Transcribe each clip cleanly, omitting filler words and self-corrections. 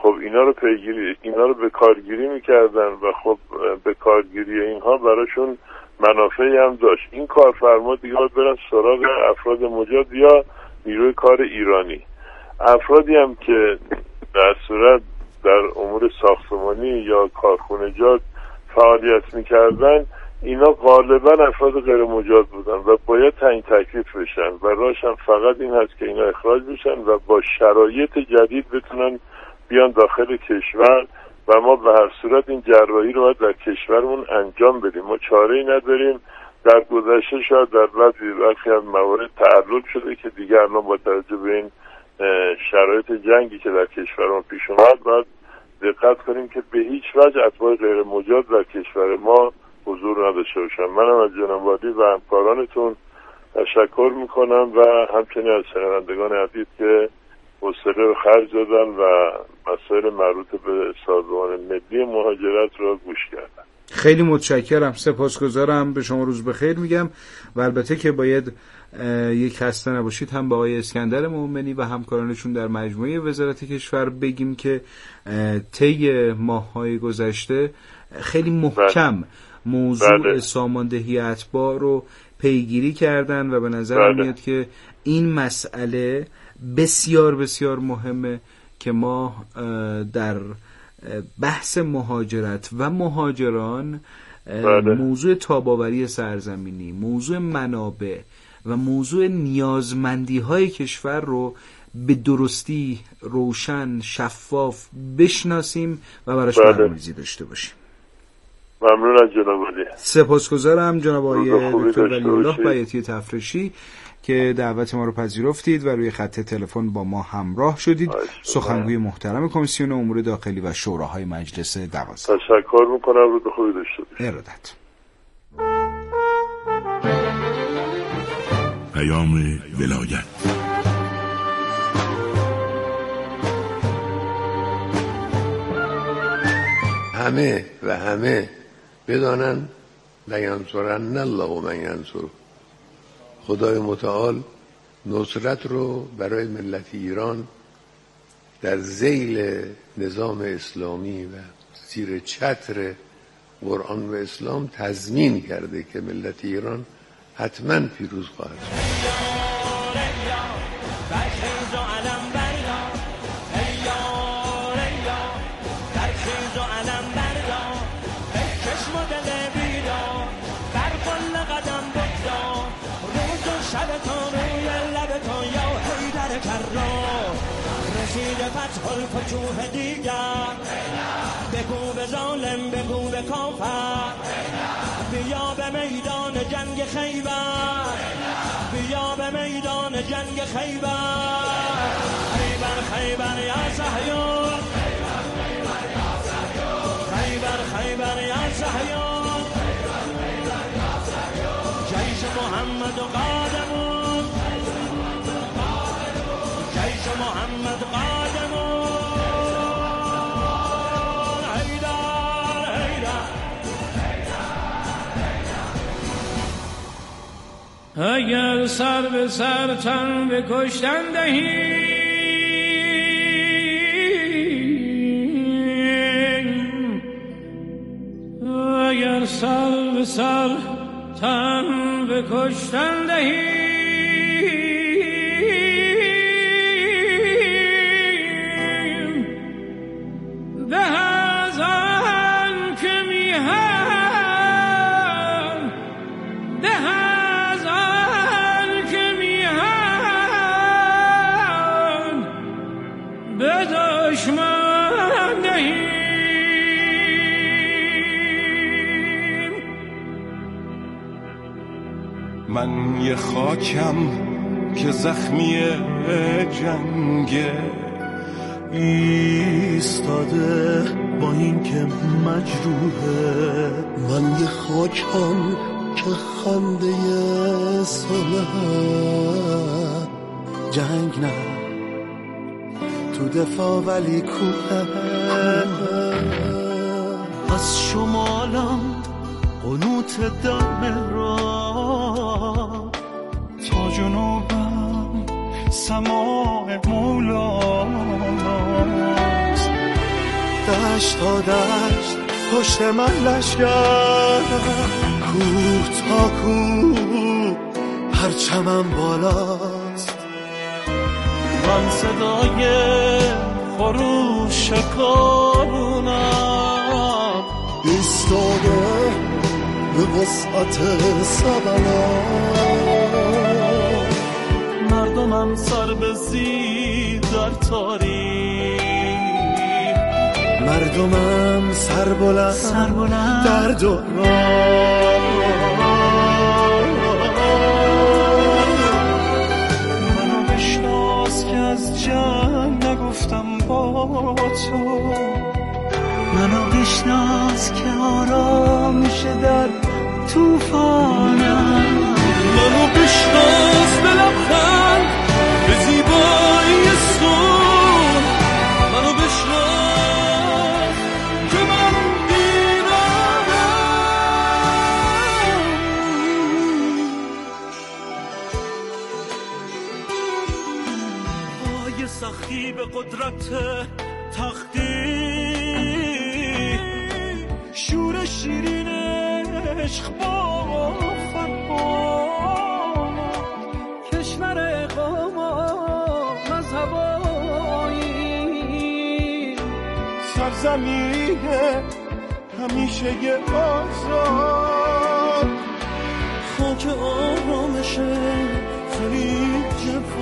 خب اینا رو به کارگیری میکردن و خب به کارگیری اینها براشون منافعی هم داشت. این کارفرما دیگه برن سراغ افراد مجاز یا نیروی کار ایرانی. افرادی هم که در صورت در امور ساختمانی یا کارخونجات فعالیت میکردن، اینا غالبا افراد غیر مجاز بودن و باید تعیین تکلیف بشن و راهش هم فقط این هست که اینا اخراج بشن و با شرایط جدید بتونن بیان داخل کشور و ما به هر صورت این جراحی رو باید در کشورمون انجام بدیم. ما چاره‌ای نداریم. در گذشته شاید در برخی از موارد تعلل شده که دیگر الان با توجه به این شرایط جنگی که در کشورمون پیش اومد باید دقت کنیم که به هیچ وجه اتباع غیر مجاز در کشور ما حضور نداشته باشن. منم از جناب عالی و همکارانتون تشکر میکنم و همچنین از شنوندگان عزیز که حوصله رو خرج دادن و مسائل مربوط به سازمان ملی مهاجرت رو گوش کردن. خیلی متشکرم، سپاسگزارم. به شما روز بخیر میگم و البته که باید یک خسته نباشید هم به آقای اسکندر مومنی و همکارانشون در مجموعه وزارت کشور بگیم که طی ماه‌های گذشته خیلی محکم موضوع ساماندهی اتباع رو پیگیری کردن و به نظر میاد که این مسئله بسیار بسیار مهمه که ما در بحث مهاجرت و مهاجران موضوع تاب‌آوری سرزمینی، موضوع منابع و موضوع نیازمندی های کشور رو به درستی روشن شفاف بشناسیم و براش برنامه‌ریزی داشته باشیم. ممنون از جناب علی. سپاسگزارم جناب آقای دکتر ولی‌الله بیاتی تفرشی که دعوت ما رو پذیرفتید و روی خط تلفن با ما همراه شدید. سخنگوی محترم کمیسیون امور داخلی و شوراهای مجلس 12. تشکر میکنم. روز خوبی داشته باشید. ارادت. پیام ولایت. همه بدانن لینصرن الله من ینصره. خدای متعال نصرت رو برای ملت ایران در ذیل نظام اسلامی و زیر چتر قرآن و اسلام تضمین کرده که ملت ایران حتما پیروز خواهد شد. فتح الفتوح دیگر بگو به ظالم بگو به کافر بیا به میدان جنگ خیبر بیا به میدان جنگ خیبر خیبر خیبر یا صهیون خیبر خیبر یا صهیون جیش محمد قادمون جیش محمد قادمون اگر سر به سر تن به کشتن دهیم اگر سر به سر تن به کشتن دهیم من یه خاکم که زخمی جنگ ایستاده با این که مجروحه من یه خاکم که خنده صلح جنگ نه تو دفاع ولی کوه از شمالم قنوت دم را تا جنوبم سماع مولاست دشت تا دشت پشت من لشگر، کوه تا کوه پرچمم بالاست. من صدای خروش کارونم ایستاده به وسعت سبلا، مردمم سر به زیر در تاریخ، مردمم سر بلند در دوران. منو بشناس که از جنگ نگفتم با تو، منو بشناس که آرامش در توفانم، منو بشناس به لبخند به زیبایی سون، منو بشناس که من دیدم. پای سخی به قدرت تقدیر، شور شیرین عشق با فرمان، کشور اقامت مذهبایی، سرزمین همیشه آزاد، خاک آرامش خلیج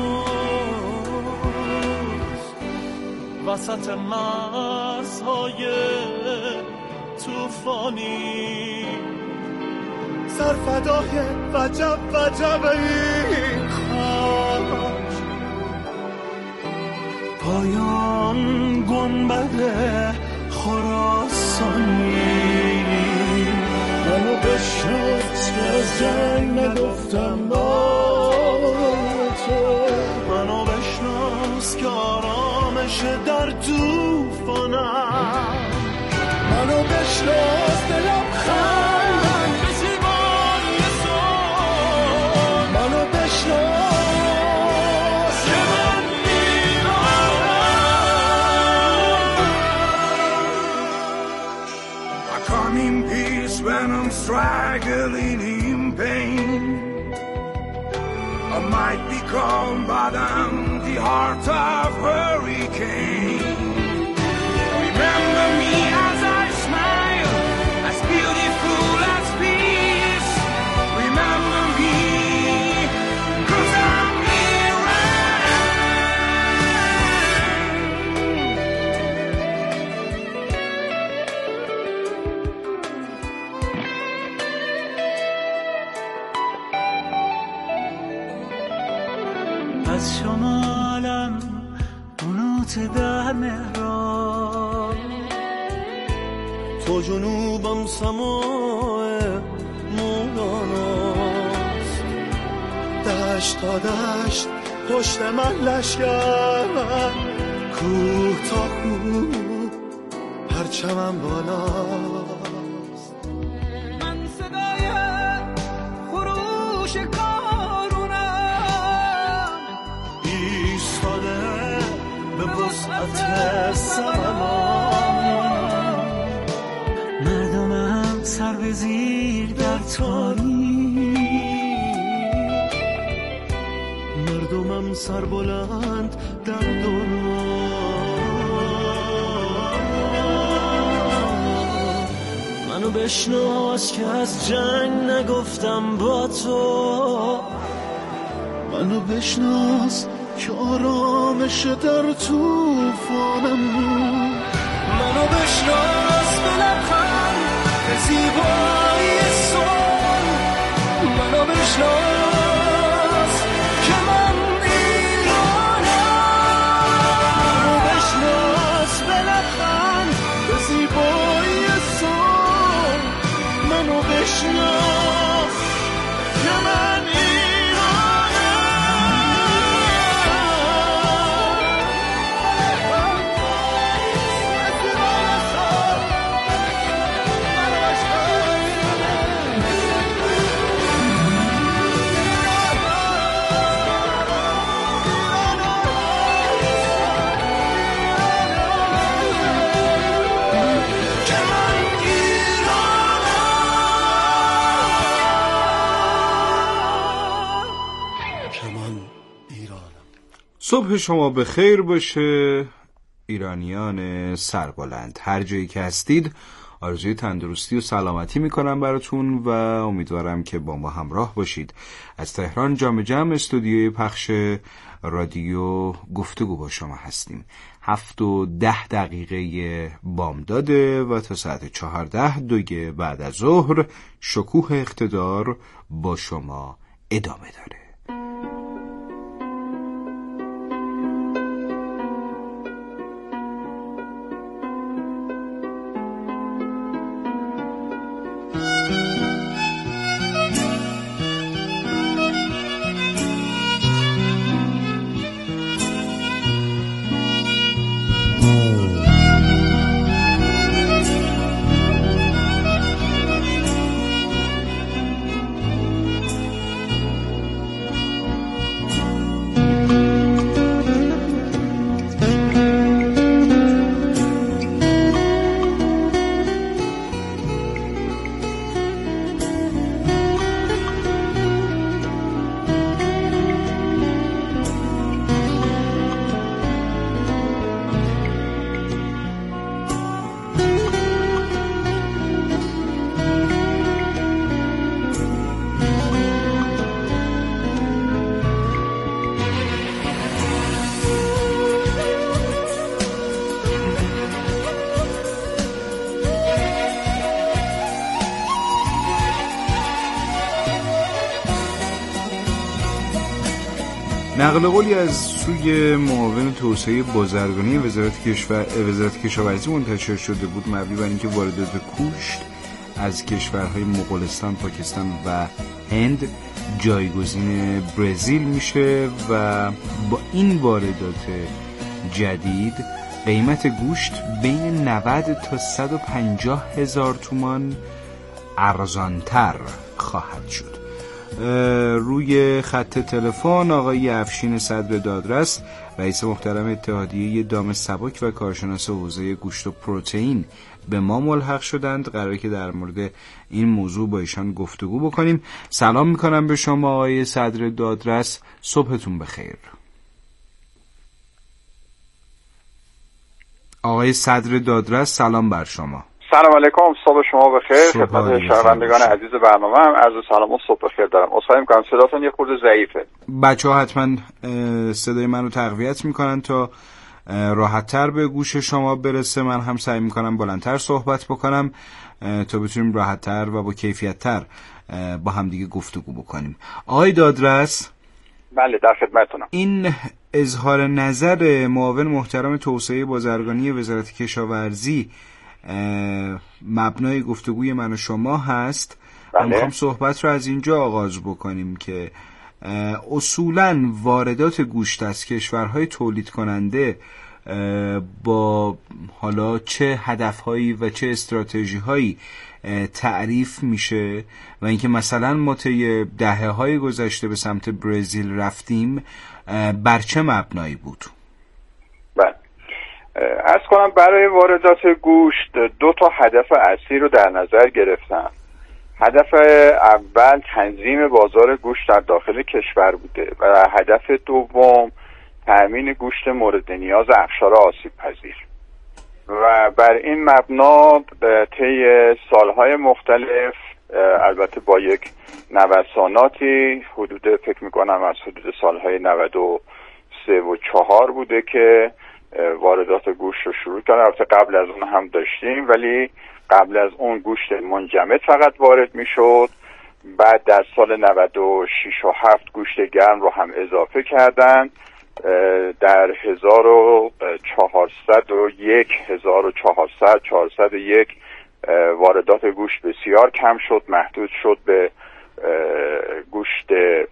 فارس، وسط مرزهای توفانی، سرفدای وجب وجب این خاک، پایان گنبد خراسانی. منو بشناس که از جنگ نگفتم با تو، منو بشناس که آرامش در توفانم، منو بشناس به لبخند به زیبایی سون، منو بشناس که من I come in peace when I'm struggling in pain. I might be calm, but I'm the heart of hurricane. Remember me as I smile, as beautiful as peace. Remember me, 'cause I'm از شمالم قنوت در مهران، تو جنوبم سماع مولاناست، دشت تا دشت پشت من لشگر، کوه تا کوه پرچمم بالاست. من صدای خروش کارونم ایستاده به وسعت سبلا، مردمم سر به زیر در تاریک، مردمم سر بلند در دوران. منو بشناس که از جنگ نگفتم با تو، منو بشناس که آرامش در توفانم، منو بشناس به لبخند به زیبایی سون، منو بشناس که من ایرانم، منو بشناس به لبخند به زیبایی سون، منو بشناس که من ایرانم. صبح شما به خیر باشه ایرانیان سربلند. هر جایی که هستید آرزوی تندرستی و سلامتی میکنم براتون و امیدوارم که با ما همراه باشید. از تهران جام استودیوی پخش رادیو گفتگو با شما هستیم. 7:10 بامداده و تا ساعت 14 دوی بعد از ظهر شکوه اقتدار با شما ادامه داره. نقل قولی از سوی معاون توسعه بازرگانی وزارت کشاورزی منتشر شده بود مبنی بر اینکه واردات گوشت از کشورهای مغولستان، پاکستان و هند جایگزین برزیل میشه و با این واردات جدید قیمت گوشت بین 90 تا 150 هزار تومان ارزانتر خواهد شد. روی خط تلفن آقای افشین صدر دادرس، رئیس محترم اتحادیه دام سبک و کارشناس حوزه گوشت و پروتئین به ما ملحق شدند. قراره که در مورد این موضوع با ایشان گفتگو بکنیم. سلام میکنم به شما آقای صدر دادرس، صبحتون بخیر. آقای صدر دادرس سلام بر شما. سلام علیکم، صبح شما بخیر. خدمت شنوندگان عزیز برنامه هم عرض سلام و صبح بخیر دارم. عذرخواهی می‌کنم صداتون یه خورده ضعیفه. بچه‌ها حتما صدای منو تقویت میکنن تا راحت‌تر به گوش شما برسه. من هم سعی میکنم بلندتر صحبت بکنم تا بتونیم راحت‌تر و با کیفیت‌تر با هم دیگه گفتگو بکنیم. آقای دادرس، بله در خدمتتونم. این اظهار نظر معاون محترم توسعه بازرگانی وزارت کشاورزی مبنای گفتگوی من و شما هست. بله. میخوام صحبت رو از اینجا آغاز بکنیم که اصولاً واردات گوشت از کشورهای تولید کننده با حالا چه هدفهایی و چه استراتژی‌هایی تعریف میشه و اینکه مثلا ما طی دهه‌های گذشته به سمت برزیل رفتیم بر چه مبنایی بود؟ بله. عرض کنم برای واردات گوشت 2 تا هدف اصلی رو در نظر گرفتم. هدف اول تنظیم بازار گوشت در داخل کشور بوده و هدف دوم تأمین گوشت مورد نیاز افشار آسیب پذیر و بر این مبنا طی سالهای مختلف البته با یک نوساناتی حدود فکر میکنم از حدود سالهای 93 و 4 بوده که واردات گوشت رو شروع کردن. البته قبل از اون هم داشتیم ولی قبل از اون گوشت منجمد فقط وارد میشد. بعد در سال 96 و 7 گوشت گرم رو هم اضافه کردن. در 1401 واردات گوشت بسیار کم شد، محدود شد به گوشت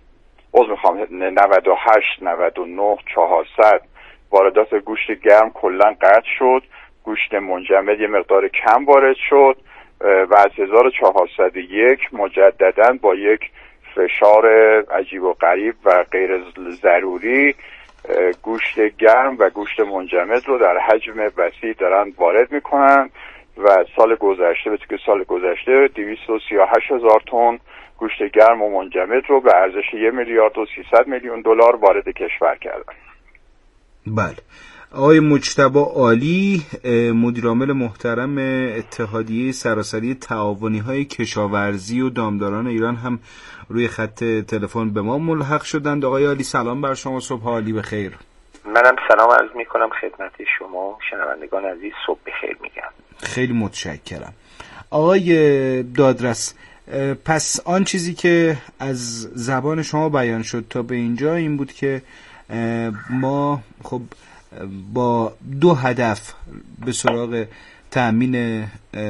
98 99 400. واردات گوشت گرم کلا قطع شد، گوشت منجمد یه مقدار کم وارد شد و از 1401 مجددا با یک فشار عجیب و غریب و غیر ضروری گوشت گرم و گوشت منجمد رو در حجم وسیع دارن وارد میکنن و سال گذشته 238,000 تن گوشت گرم و منجمد رو به ارزش $1,300,000,000 وارد کشور کردن. بله. آقای مجتبی عالی، مدیر عامل محترم اتحادیه سراسری تعاونی‌های کشاورزی و دامداران ایران هم روی خط تلفن به ما ملحق شدند. آقای عالی سلام بر شما، صبح عالی بخیر. منم سلام عرض میکنم خدمت شما شنوندگان عزیز، صبح بخیر میگم. خیلی متشکرم. آقای دادرس، پس آن چیزی که از زبان شما بیان شد تا به اینجا این بود که ما خب با دو هدف به سراغ تأمین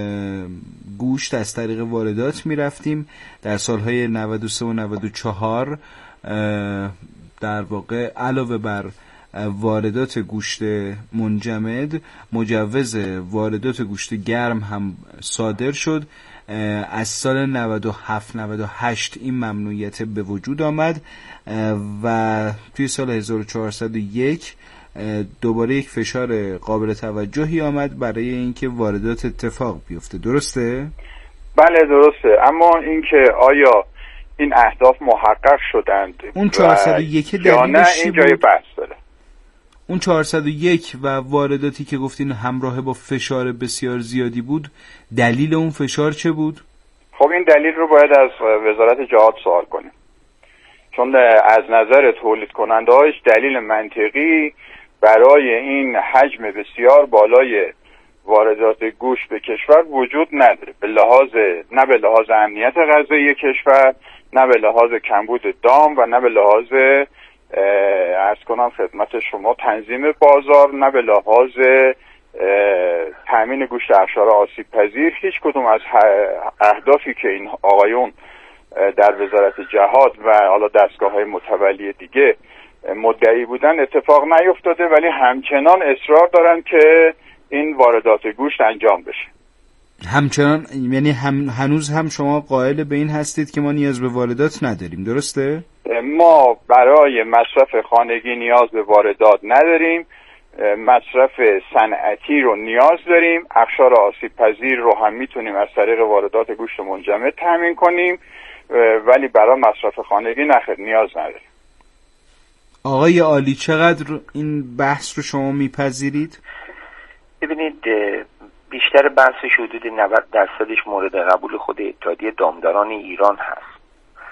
گوشت از طریق واردات می رفتیم. در سالهای 93 و 94 در واقع علاوه بر واردات گوشت منجمد مجوز واردات گوشت گرم هم صادر شد. از سال 97-98 این ممنوعیت به وجود آمد و توی سال 1401 دوباره یک فشار قابل توجهی آمد برای اینکه واردات اتفاق بیفته. درسته؟ بله درسته، اما اینکه آیا این اهداف محقق شدند اون 401 دلیلش چی بود؟ جای بحث داره. اون 401 و وارداتی که گفتین همراه با فشار بسیار زیادی بود، دلیل اون فشار چه بود؟ خب این دلیل رو باید از وزارت جهاد سوال کنیم، چون از نظر تولید کننده هایش دلیل منطقی برای این حجم بسیار بالای واردات گوشت به کشور وجود نداره، نه به لحاظ امنیت غذایی کشور، نه به لحاظ کمبود دام و نه به لحاظ عرض کنم خدمت شما تنظیم بازار، نه به لحاظ تامین گوشت اقشار آسیب پذیر. هیچ کدوم از اهدافی که این آقایون در وزارت جهاد و حالا دستگاه‌های متولی دیگه مدعی بودن اتفاق نیفتاده، ولی همچنان اصرار دارن که این واردات گوشت انجام بشه. همچنان یعنی هنوز هم شما قائل به این هستید که ما نیاز به واردات نداریم، درسته؟ ما برای مصرف خانگی نیاز به واردات نداریم، مصرف صنعتی رو نیاز داریم، اقشار آسیب پذیر رو هم میتونیم از طریق واردات گوشت منجمد تامین کنیم، ولی برای مصرف خانگی نیاز نداریم. آقای عالی چقدر این بحث رو شما میپذیرید؟ ببینید بیشتر بحثش حدود 90% مورد قبول خود اتحادیه دامداران ایران هست،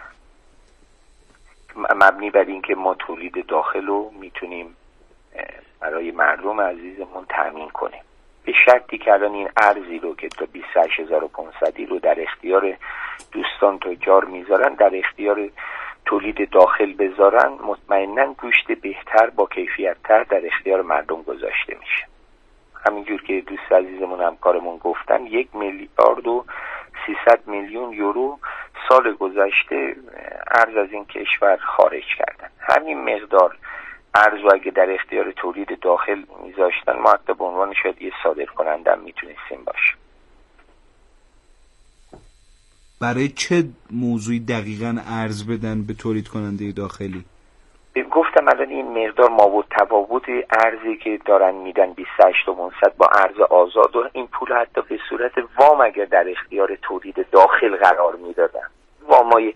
مبنی بر این که ما تولید داخل رو میتونیم برای مردم عزیزمون تامین کنیم، به شرطی که الان این ارزی رو که تا 28500 رو در اختیار دوستان تجار میذارن در اختیار تولید داخل بذارن، مطمئناً گوشت بهتر با کیفیت‌تر در اختیار مردم گذاشته میشه. همینجور که دوست عزیزمون همکارمون گفتن 1,300,000,000 یورو سال گذشته ارز از این کشور خارج کردن. همین مقدار ارز رو اگه در اختیار تولید داخل میذاشتن ما حتی به عنوان شاید یه صادر کننده هم میتونستیم باشیم. برای چه موضوعی دقیقاً ارز بدن به تولید کننده داخلی؟ گفتم الان این مقدار مابعد تفاوت ارزی که دارن میدن 28500 با ارز آزاد و این پول حتی به صورت وام اگر در اختیار تولید داخل قرار میدادن، وامای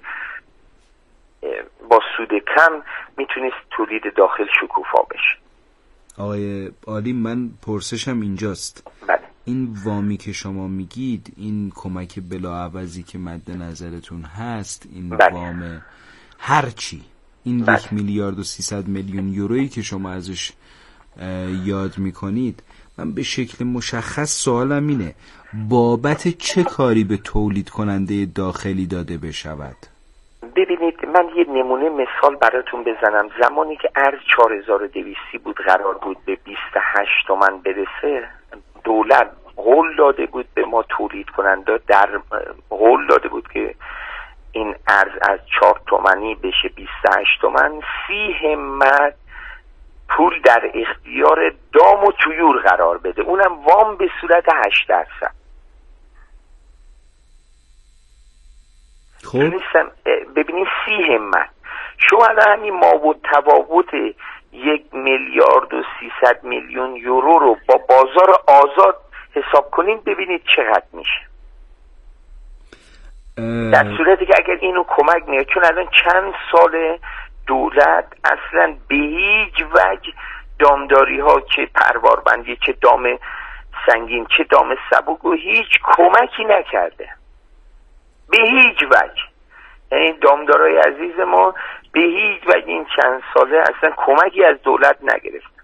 با سود کم میتونست تولید داخل شکوفا بشه. آقای عالی من پرسشم اینجاست. بله. این وامی که شما میگید، این کمک بلاعوضی که مد نظرتون هست، این وام هرچی این 1,300,000,000 یورویی که شما ازش یاد میکنید، من به شکل مشخص سوالم اینه بابت چه کاری به تولید کننده داخلی داده بشود؟ ببینید من یه نمونه مثال براتون بزنم. زمانی که ارز 4200 بود قرار بود به 28 تومن برسه، دولت قول داده بود به ما تولید کننده، در قول داده بود که این ارز از 4 تومنی بشه 28 تومن، 30 همت پول در اختیار دام و طیور قرار بده، اونم وام به صورت 8%. خب ببینید 30 همت شما الان همین مابعد تفاوت 1,300,000,000 یورو رو با بازار آزاد حساب کنین ببینید چقدر میشه. در صورتی که اگر اینو کمک میاد، چون الان چند سال دولت اصلا به هیچ وجه دامداری ها چه پرواربندی، چه دام سنگین، چه دام سبک و هیچ کمکی نکرده به هیچ وجه. یعنی دامدارای عزیز ما به هیچ وجه این چند ساله اصلا کمکی از دولت نگرفت.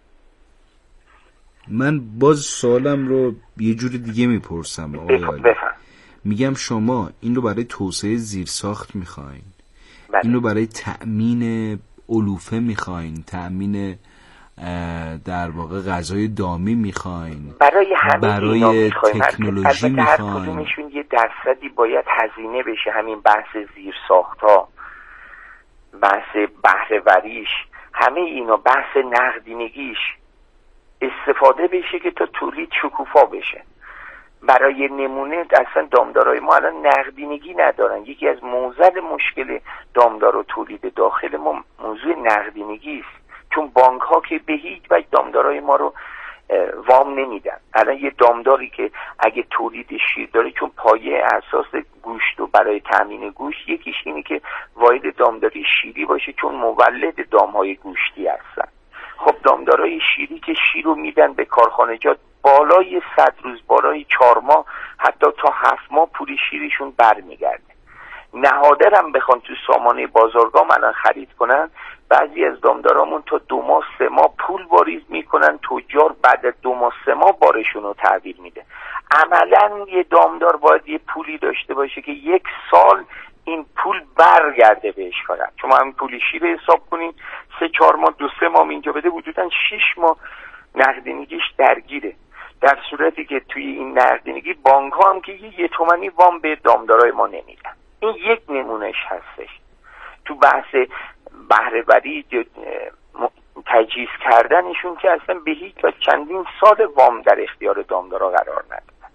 من باز سوالم رو یه جور دیگه میپرسم آقای عالی. میگم شما این رو برای توسعه زیرساخت میخواین، این رو برای تأمین علوفه میخواین، تأمین در واقع غذای دامی میخواین، برای تکنولوژی میخواین؟ هر کدومشون یه درصدی باید هزینه بشه. همین بحث زیرساخت ها، بحث بهره وریش، همه اینا، بحث نقدینگیش استفاده بشه که تا تولید شکوفا بشه. برای نمونه اصلا دامدارای ما الان نقدینگی ندارن. یکی از موزل مشکل دامدار و تولید داخل ما موضوع نقدینگی است، چون بانک ها که به هیچ وجه دامدارای ما رو وام نمیدن. الان یه دامداری که اگه تولید شیر داره، چون پایه اساس گوشت و برای تامین گوشت یکیش اینه که واحد دامداری شیری باشه، چون مولد دامهای گوشتی هستن. خب دامدارای شیری که شیر رو میدن به کارخانجات، بالای 100 روز، بالای 4 ماه، حتی تا 7 ماه پول شیرشون برمیگرده. نهادر هم بخوان تو سامانه بازارگاه الان خرید کنن، بعضی از دامدارامون تا 2 ماه 3 ماه پول واریز میکنن، تجار بعد 2 ماه 3 ماه بارشون رو تحویل میده. عملا یه دامدار باید یه پولی داشته باشه که 1 سال این پول برگرده بهش کارن. شما همین پول شیر حساب کنین، 3-4 ماه 2-3 ماه اینجا بده، حدوداً 6 ماه نقدینگیش درگیره. در صورتی که توی این نقدینگی بانک ها هم که 1 تومانی وام به دامدارای ما نمیدن. این یک نمونهش هستش. تو بحث بهره وری تجهیز کردنشون که اصلا به هیچ وجه چندین سال وام در اختیار دامدارا قرار ندادن.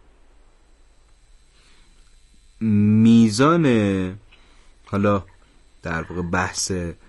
میزان حالا در واقع بحث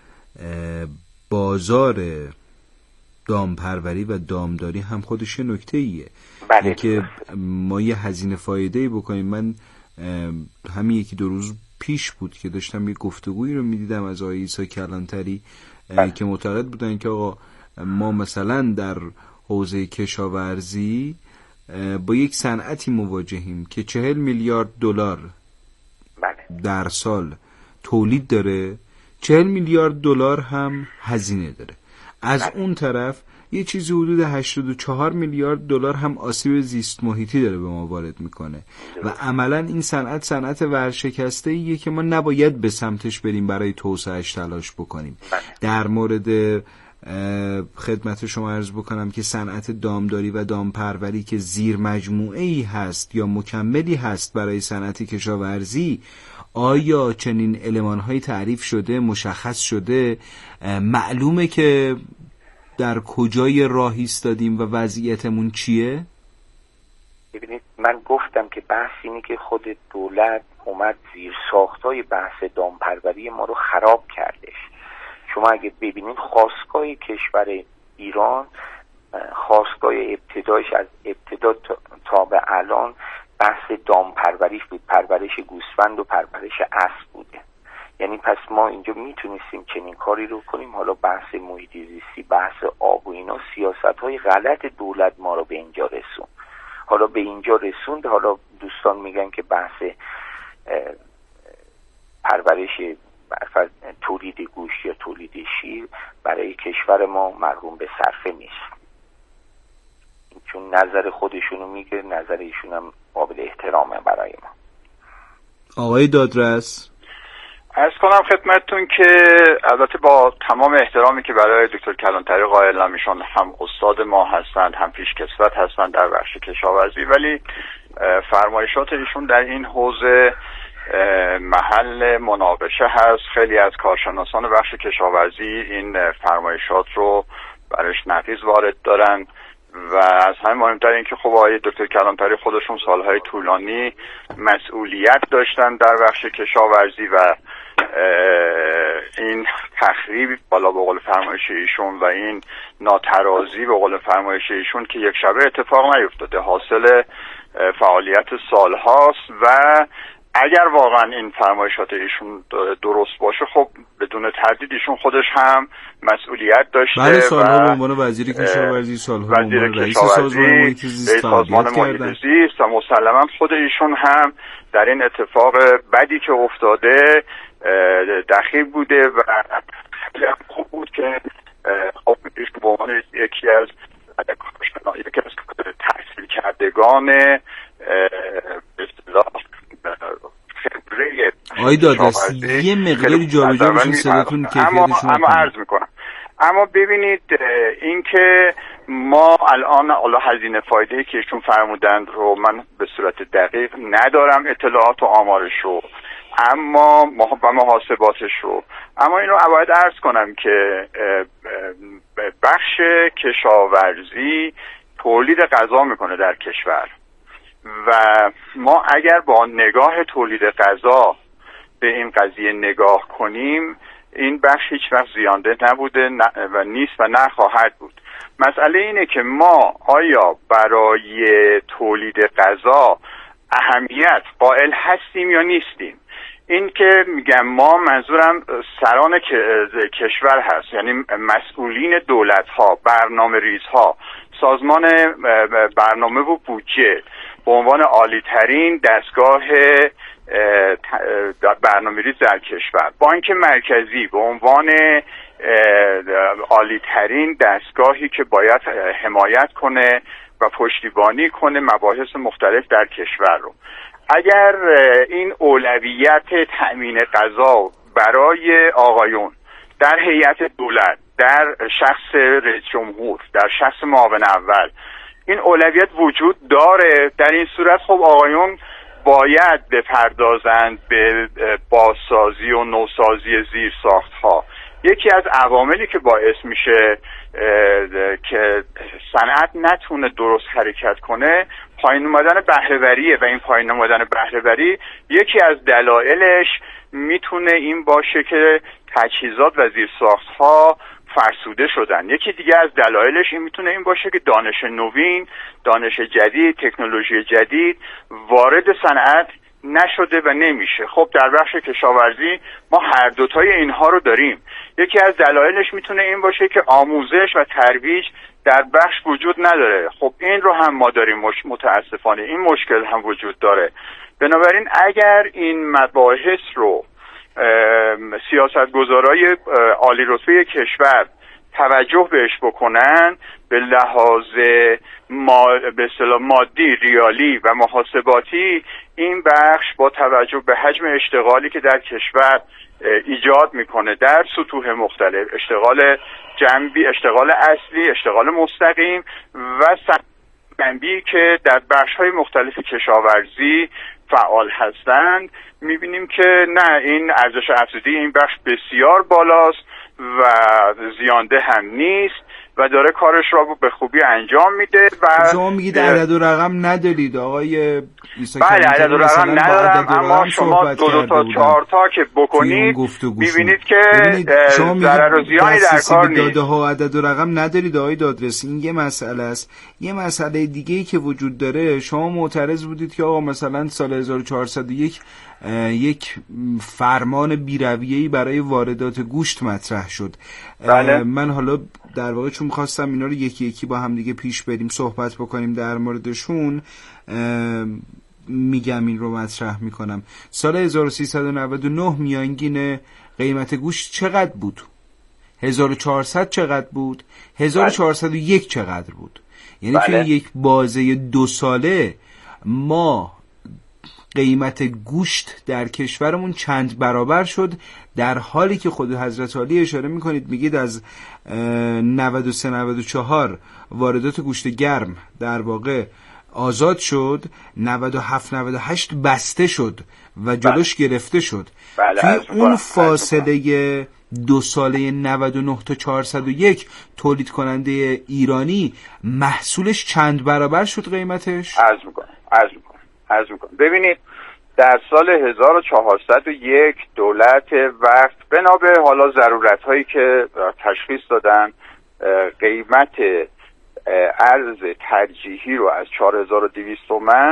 بازار دامپروری و دامداری هم خودش نکته ایه. بله، اینکه ما یه هزینه فایده‌ای بکنیم. من همین 1-2 روز پیش بود که داشتم یه گفتگویی رو میدیدم از آقای عیسی کلانتری که معتقد بودن که آقا ما مثلا در حوزه کشاورزی با یک صنعتی مواجهیم که 40 میلیارد دلار در سال تولید داره، 40 میلیارد دلار هم هزینه داره. از اون طرف یه چیزی حدود 84 میلیارد دلار هم آسیب زیست محیطی داره به ما وارد میکنه و عملا این صنعت ورشکسته‌ایه که ما نباید به سمتش بریم، برای توسعهش تلاش بکنیم. در مورد خدمت شما عرض بکنم که صنعت دامداری و دامپروری که زیر مجموعه‌ای هست یا مکملی هست برای صنعت کشاورزی، آیا چنین المان‌هایی تعریف شده، مشخص شده، معلومه که در کجای راه ایستادیم و وضعیتمون چیه؟ ببینید، من گفتم که بحث اینه که خود دولت اومد زیر ساختای بحث دامپروری ما رو خراب کردش. شما اگه ببینید خاستگاه کشور ایران، خاستگاه ابتدایش از ابتدا تا به الان بحث دامپروریش بود، پرورش گوسفند و پرورش اسب بوده. یعنی پس ما اینجا میتونستیم چنین کاری رو کنیم. حالا بحث محیط زیستی، بحث آب و اینا، سیاست‌های غلط دولت ما رو به اینجا رسوند. حالا به اینجا رسوند، حالا دوستان میگن که بحث پرورش تولید گوشت یا تولید شیر برای کشور ما مرغوم به صرفه نیست، چون نظر خودشونو میگه، نظر ایشون هم قابل احترامه برای ما. آقای دادرس، عرض کنم خدمتتون که البته با تمام احترامی که برای دکتر کلانتری قائلم، ایشون هم استاد ما هستند، هم پیشکسوت هستند در بخش کشاورزی، ولی فرمایشات ایشون در این حوزه محل مناقشه هست. خیلی از کارشناسان بخش کشاورزی این فرمایشات رو برایش نقیض وارد دارن و از همه مهمتر این که خب آقای دکتر کلانتری خودشون سالهای طولانی مسئولیت داشتن در بخش کشاورزی و این تخریب بالا به قول فرمایش ایشون و این ناترازی به قول فرمایش ایشون که یک شبه اتفاق نیفتاده، حاصل فعالیت سالهاست و اگر واقعا این فرمایشات ایشون درست باشه، خب بدون تردید ایشون خودش هم مسئولیت داشته. بله، سالها به عنوان وزیر کشاورزی، سالها به عنوان رئیس سازمان محیط زیست و مسلما خود ایشون هم در این اتفاق بدی که افتاده دخیل بوده و خوب بود که خب ایشون به عنوان یکی از تحصیل کردگان به اصطلاح آقای دادرسی یه مقداری جابجا بشین صداتون کیفیتشون اما عرض میکنم. اما ببینید این که ما الان هزینه فایده‌ای که ایشون فرمودند رو من به صورت دقیق ندارم اطلاعات و آمارش رو، اما محاسباتش رو، اما این رو باید عرض کنم که بخش کشاورزی تولید غذا میکنه در کشور و ما اگر با نگاه تولید غذا به این قضیه نگاه کنیم، این بخش هیچ وقت زیانده نبوده و نیست و نخواهد بود. مسئله اینه که ما آیا برای تولید غذا اهمیت قائل هستیم یا نیستیم. این که میگم ما، منظورم سران کشور هست، یعنی مسئولین دولت ها، برنامه ریز ها، سازمان برنامه و بودجه به عنوان عالی ترین دستگاه برنامه ریز در کشور، بانک مرکزی به عنوان عالی ترین دستگاهی که باید حمایت کنه و پشتیبانی کنه مباحث مختلف در کشور رو، اگر این اولویت تأمین غذا برای آقایون در هیئت دولت، در شخص رئیس جمهور، در شخص معاون اول این اولویت وجود داره، در این صورت خب آقایون باید بپردازند به بازسازی و نوسازی زیرساخت‌ها. یکی از عواملی که باعث میشه که صنعت نتونه درست حرکت کنه پایین اومدن بهره‌وریه و این پایین اومدن بهره‌وری یکی از دلایلش میتونه این باشه که تجهیزات و زیرساخت‌ها فرسوده شدن. یکی دیگه از دلایلش این میتونه این باشه که دانش نوین، دانش جدید، تکنولوژی جدید وارد صنعت نشده و نمیشه. خب در بخش کشاورزی ما هر دوتای اینها رو داریم. یکی از دلایلش میتونه این باشه که آموزش و ترویج در بخش وجود نداره. خب این رو هم ما داریم، متاسفانه این مشکل هم وجود داره. بنابراین اگر این مباحث رو سیاستگزارای عالی رتبه کشور توجه بهش بکنن، به لحاظ به اصطلاح مادی، ریالی و محاسباتی، این بخش با توجه به حجم اشتغالی که در کشور ایجاد میکنه در سطوح مختلف، اشتغال جنبی، اشتغال اصلی، اشتغال مستقیم و جنبی که در بخش‌های مختلف کشاورزی فعال هستند، میبینیم که نه، این ارزش افزوده این بخش بسیار بالاست و زیانده هم نیست و داره کارش را به خوبی انجام میده. و شما میگید عدد و رقم ندارید آقای عیسی؟ بله، عدد و رقم ندارم، اما شما دو تا چهار تا که بکنید میبینید که ضرر و زیانی در کار نیست. داده ها عدد و رقم ندارید آقای دادرسی، این یه مسئله است. یه مسئله دیگه‌ای که وجود داره، شما معترض بودید که آقا مثلا سال 1401 یک فرمان بی‌رویه‌ای برای واردات گوشت مطرح شد. بله. من حالا در واقع چون می‌خواستم اینا رو یکی یکی با هم دیگه پیش بریم صحبت بکنیم در موردشون، میگم این رو مطرح میکنم. سال 1399 میانگین قیمت گوشت چقدر بود؟ 1400 چقدر بود؟ 1401 چقدر بود؟ یعنی توی یک بازه 2 ساله ما قیمت گوشت در کشورمون چند برابر شد، در حالی که خود حضرت عالی اشاره میکنید، میگید از 93-94 واردات گوشت گرم در واقع آزاد شد، 97-98 بسته شد و جلوش گرفته شد. توی اون فاصله 2 ساله 99 تا 401 تولید کننده ایرانی محصولش چند برابر شد قیمتش؟ عرض میکنم. ببینید در سال 1401 دولت وقت بنا به حالا ضرورت هایی که تشخیص دادن قیمت ارز ترجیحی رو از 4200 تومان